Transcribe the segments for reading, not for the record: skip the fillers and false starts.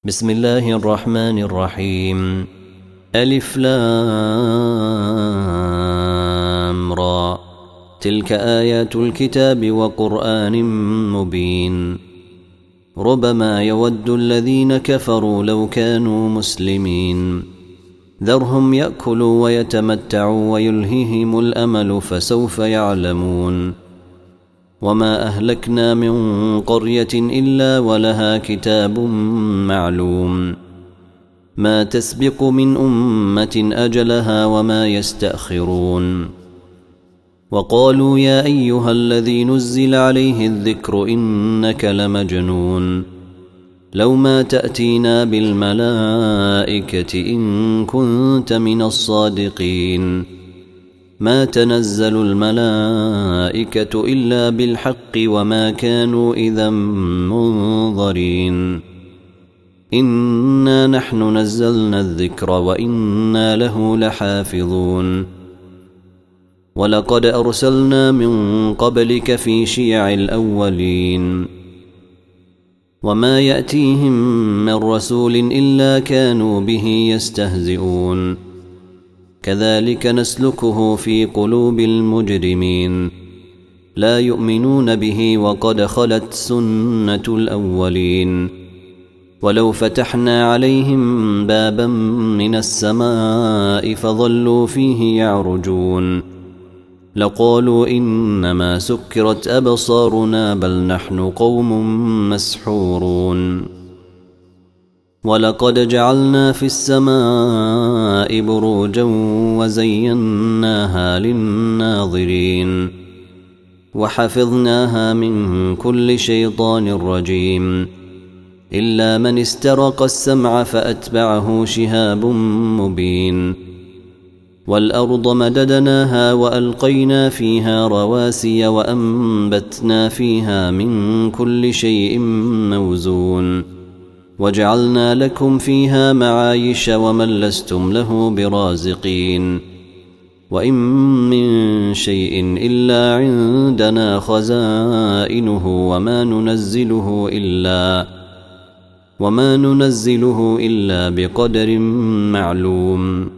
بسم الله الرحمن الرحيم. ألف لام را. تلك آيات الكتاب وقرآن مبين. ربما يود الذين كفروا لو كانوا مسلمين. ذرهم يأكلوا ويتمتعوا ويلههم الأمل فسوف يعلمون. وما أهلكنا من قرية إلا ولها كتاب معلوم. ما تسبق من أمة أجلها وما يستأخرون. وقالوا يا أيها الذي نزل عليه الذكر إنك لمجنون. لو ما تأتينا بالملائكة إن كنت من الصادقين. ما تنزل الملائكة إلا بالحق وما كانوا إذا منظرين. إنا نحن نزلنا الذكر وإنا له لحافظون. ولقد أرسلنا من قبلك في شيع الأولين. وما يأتيهم من رسول إلا كانوا به يستهزئون. كذلك نسلكه في قلوب المجرمين. لا يؤمنون به وقد خلت سنة الأولين. ولو فتحنا عليهم بابا من السماء فظلوا فيه يعرجون لقالوا إنما سكرت أبصارنا بل نحن قوم مسحورون. ولقد جعلنا في السماء بروجا وزيناها للناظرين وحفظناها من كل شيطان رجيم إلا من استرق السمع فأتبعه شهاب مبين. والأرض مددناها وألقينا فيها رواسي وأنبتنا فيها من كل شيء موزون وجعلنا لكم فيها معايش ومن لستم له برازقين. وإن من شيء إلا عندنا خزائنه وما ننزله إلا بقدر معلوم.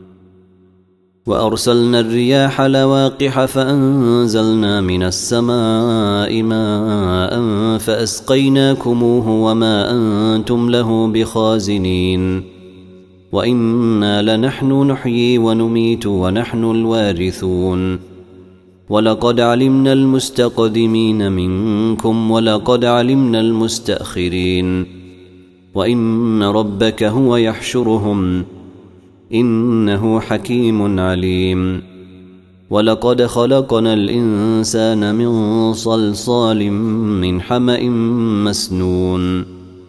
وأرسلنا الرياح لواقح فأنزلنا من السماء ماء فأسقيناكموه وما أنتم له بخازنين. وإنا لنحن نحيي ونميت ونحن الوارثون. ولقد علمنا المستقدمين منكم ولقد علمنا المستأخرين. وإن ربك هو يحشرهم إنه حكيم عليم. ولقد خلقنا الإنسان من صلصال من حمأ مسنون.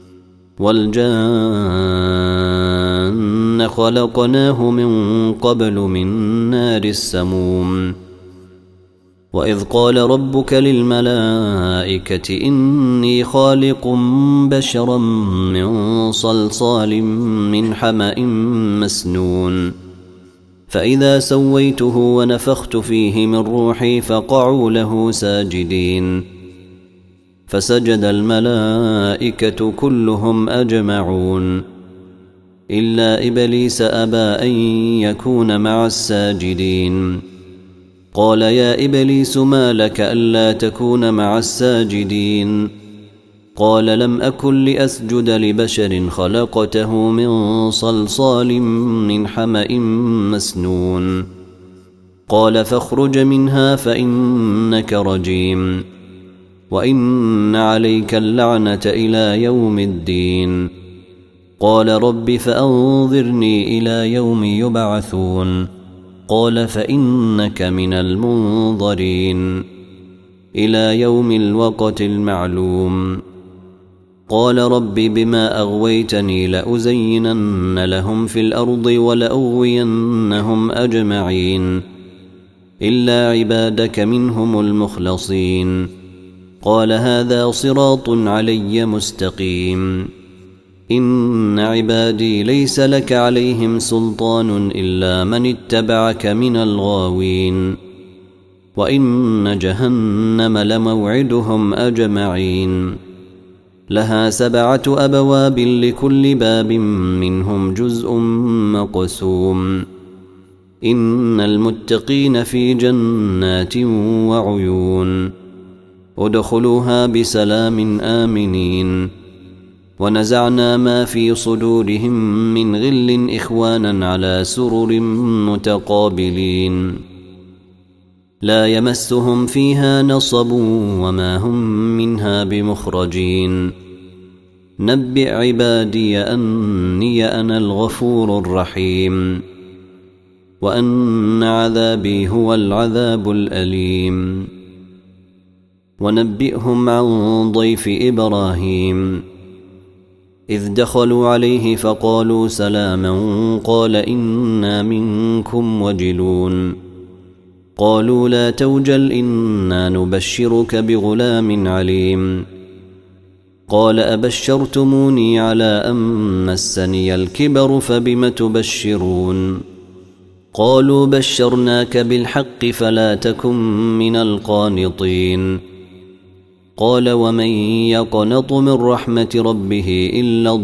والجان خلقناه من قبل من نار السموم. وإذ قال ربك للملائكة إني خالق بشرا من صلصال من حمأ مسنون. فإذا سويته ونفخت فيه من روحي فقعوا له ساجدين. فسجد الملائكة كلهم أجمعون إلا إبليس أبى أن يكون مع الساجدين. قال يا إبليس ما لك ألا تكون مع الساجدين؟ قال لم أكن لأسجد لبشر خلقته من صلصال من حمأ مسنون. قال فاخرج منها فإنك رجيم وإن عليك اللعنة إلى يوم الدين. قال رب فأنظرني إلى يوم يبعثون. قال فإنك من المنظرين إلى يوم الوقت المعلوم. قال رب بما أغويتني لأزينن لهم في الأرض ولأغوينهم أجمعين إلا عبادك منهم المخلصين. قال هذا صراط علي مستقيم. إن عبادي ليس لك عليهم سلطان إلا من اتبعك من الغاوين. وإن جهنم لموعدهم أجمعين لها 7 أبواب لكل باب منهم جزء مقسوم إن المتقين في جنات وعيون ادخلوها بسلام آمنين ونزعنا ما في صدورهم من غل إخوانا على سرر متقابلين لا يمسهم فيها نصب وما هم منها بمخرجين نبئ عبادي أني أنا الغفور الرحيم وأن عذابي هو العذاب الأليم ونبئهم عن ضيف إبراهيم إذ دخلوا عليه فقالوا سلاما قال إنا منكم وجلون قالوا لا توجل إنا نبشرك بغلام عليم قال أبشرتموني على أن مسني الكبر فبم تبشرون قالوا بشرناك بالحق فلا تكن من القانطين قال ومن يقنط من رحمة ربه إلا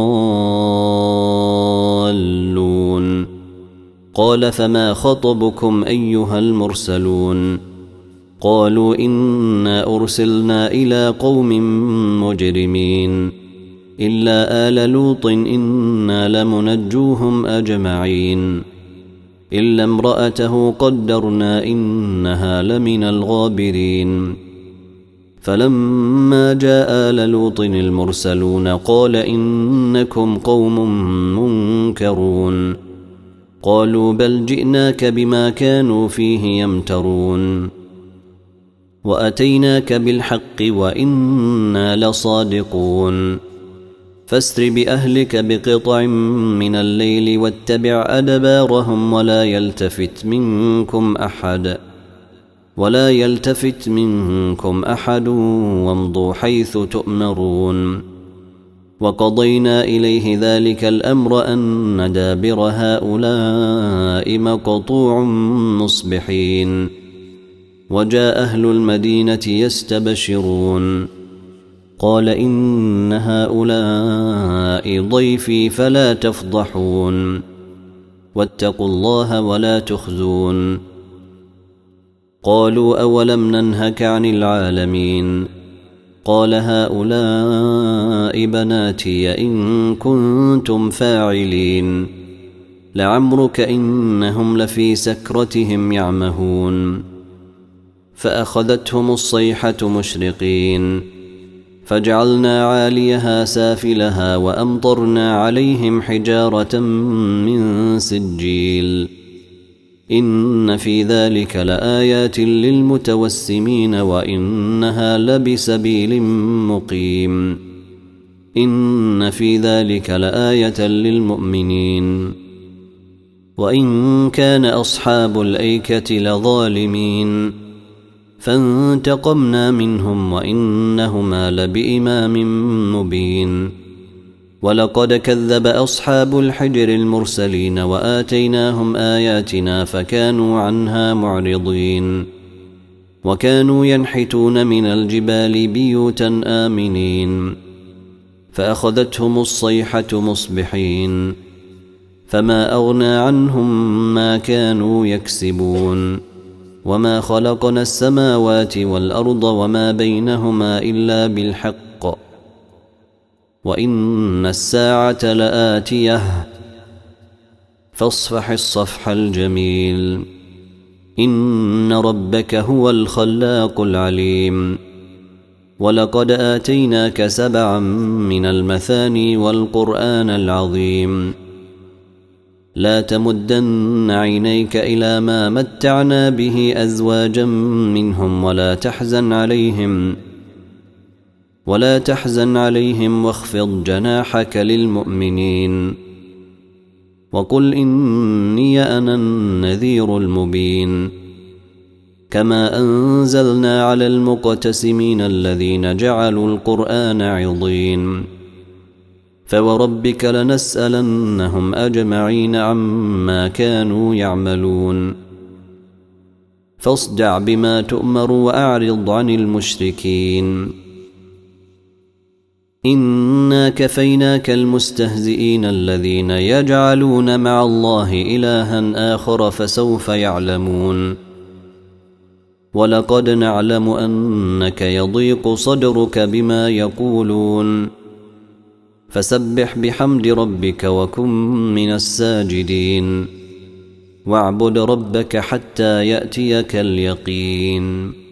الضالون قال فما خطبكم أيها المرسلون قالوا إنا أرسلنا إلى قوم مجرمين إلا آل لوط إنا لمنجوهم أجمعين إلا امرأته قدرنا إنها لمن الغابرين فلما جاء آل لوط المرسلون قال إنكم قوم منكرون قالوا بل جئناك بما كانوا فيه يمترون وأتيناك بالحق وإنا لصادقون فاسر بأهلك بقطع من الليل واتبع أدبارهم ولا يلتفت منكم أحد وامضوا حيث تؤمرون وقضينا إليه ذلك الأمر أن دابر هؤلاء مقطوع مصبحين وجاء أهل المدينة يستبشرون قال إن هؤلاء ضيفي فلا تفضحون واتقوا الله ولا تخزون قالوا أولم ننهك عن العالمين قال هؤلاء بناتي إن كنتم فاعلين لعمرك إنهم لفي سكرتهم يعمهون فأخذتهم الصيحة مشرقين فجعلنا عاليها سافلها وأمطرنا عليهم حجارة من سجيل إن في ذلك لآيات للمتوسمين وإنها لبسبيل مقيم إن في ذلك لآية للمؤمنين وإن كان أصحاب الأيكة لظالمين فانتقمنا منهم وإنهما لبإمام مبين ولقد كذب أصحاب الحجر المرسلين وآتيناهم آياتنا فكانوا عنها معرضين وكانوا ينحتون من الجبال بيوتا آمنين فأخذتهم الصيحة مصبحين فما أغنى عنهم ما كانوا يكسبون وما خلقنا السماوات والأرض وما بينهما إلا بالحق وإن الساعة لآتية فاصفح الصفح الجميل إن ربك هو الخلاق العليم ولقد آتيناك 7 من المثاني والقرآن العظيم لا تمدن عينيك إلى ما متعنا به أزواجا منهم ولا تحزن عليهم واخفض جناحك للمؤمنين وقل إني أنا النذير المبين كما أنزلنا على المقتسمين الذين جعلوا القرآن عضين فوربك لنسألنهم أجمعين عما كانوا يعملون فاصدع بما تؤمر وأعرض عن المشركين إنا كفيناك المستهزئين الذين يجعلون مع الله إلها آخر فسوف يعلمون ولقد نعلم أنك يضيق صدرك بما يقولون فسبح بحمد ربك وكن من الساجدين واعبد ربك حتى يأتيك اليقين